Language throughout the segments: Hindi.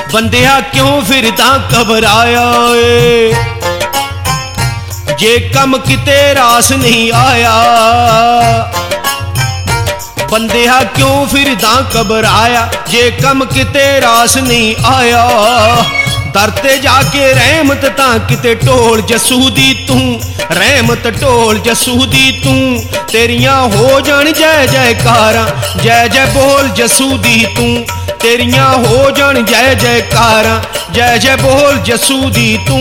बंदिया क्यों फिरदा घबराया ए, जे कम किते रास नहीं आया। बंदिया क्यों फिरदा घबराया, जे कम किते रास नहीं आया। दर ते जाके रहमत तां किते ढोल जसू दी तू, रहमत ढोल जसू दी तू। तेरियां हो जान जय जयकारां, जय जय बोल जसू दी तू। तेरियां हो जान जय जयकारां, जय जय बोल जसू दी तू।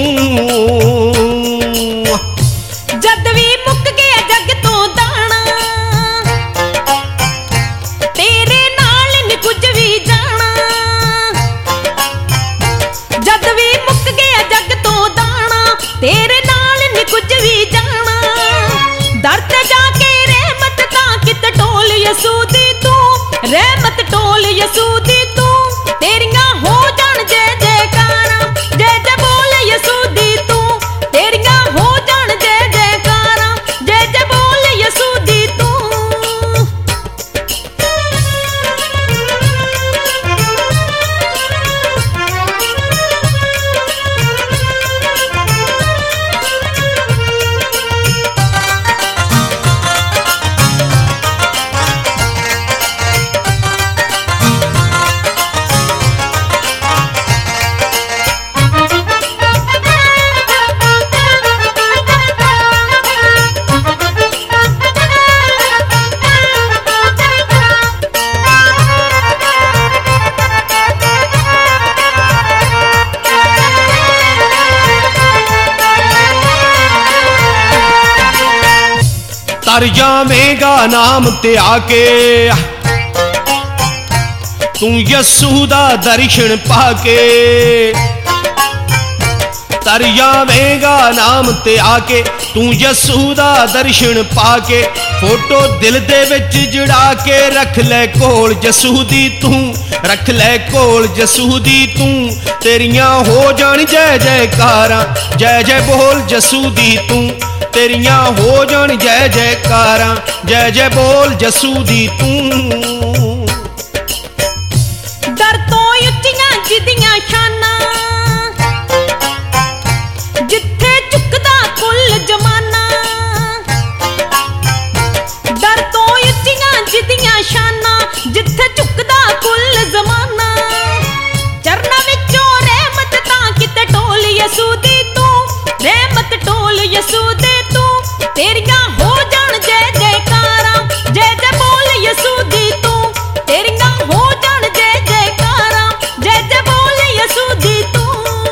जद भी मुक गया जग तो दाना, तेरे नाल नी कुछ भी जाना। जद भी मुक गया जग तो दाना, तेरे नाल नी कुछ भी जाना। दर ते जाके रहमत तां कित ढोल यसू दी तू, रहमत ढोल यसू दी तू। तेरियां हो जान जय जयकारां, जय जय बोल यसू दी तू। तेरियां हो जान जय जयकारां, जय जय बोल यसू दी तू। तर जावेगा नाम ते आके, तू यसू दा दर्शन पाके। तर जावेगा नाम ते आके, तू यसू दा दर्शन पाके। फोटो दिल दे विच जड़ा के रख ले कोल जसू दी तू, रख ले कोल जसू दी तू। तेरियां हो जान जय जयकारां, जय जय बोल जसू दी तू। तेरियां हो जान जय जयकारां, जय जय बोल जसू दी तू। दर तो उच्चियां जिदियां शाना, जिथे झुकदा कुल जमाना। दर तो उच्चियां जिदियां शाना, जिथे झुकदा कुल जमाना। चरना विचों रहमत तां किते ढोल यसू दी तू, रहमत ढोल यसू दे तू। तेरियां हो जान जय जयकारां, जय जय बोल यसू दी तू। तेरियां हो जान जय जयकारां, जय जय बोल यसू दी तू।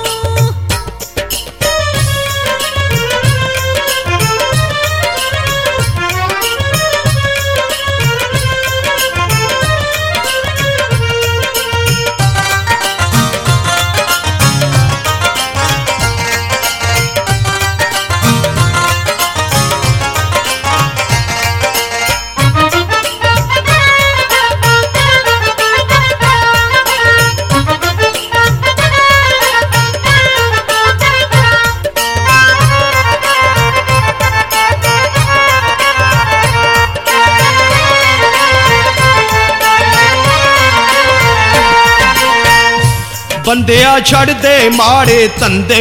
बंदिया छड़ दे माड़े धंधे,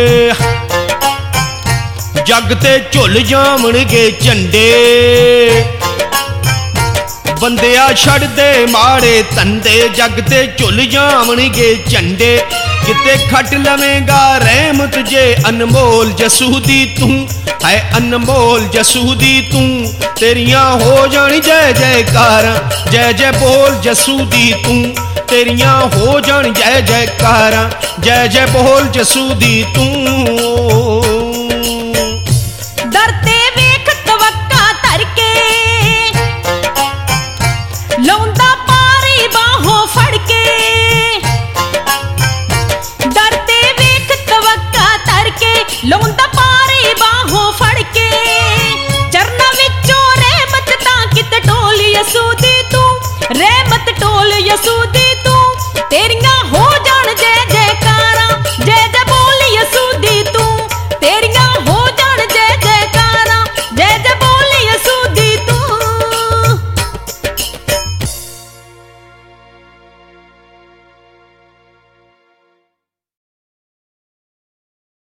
जग ते झुल जावणगे झंडे। बंदिया छड़ दे माड़े धंधे, जग ते झुल जावणगे झंडे। किते खट लवेगा रहमत जे अनमोल जसू दी तू, है अनमोल जसू दी तू। तेरियां हो जान जय जयकारां, जय जय बोल जसू दी तू। तेरियां हो जान जय जयकारां, जय जय बोल जसू दी तू। दर ते वेख तवक्का धर के, लौंदा पारी बाहों फड़ के। दर ते वेख तवक्का धर के, लौंदा पारी बाहों फड़ के। चरना विचों रहमत तां किते ढोल यसू दी तू, रहमत ढोल यसू दी तू।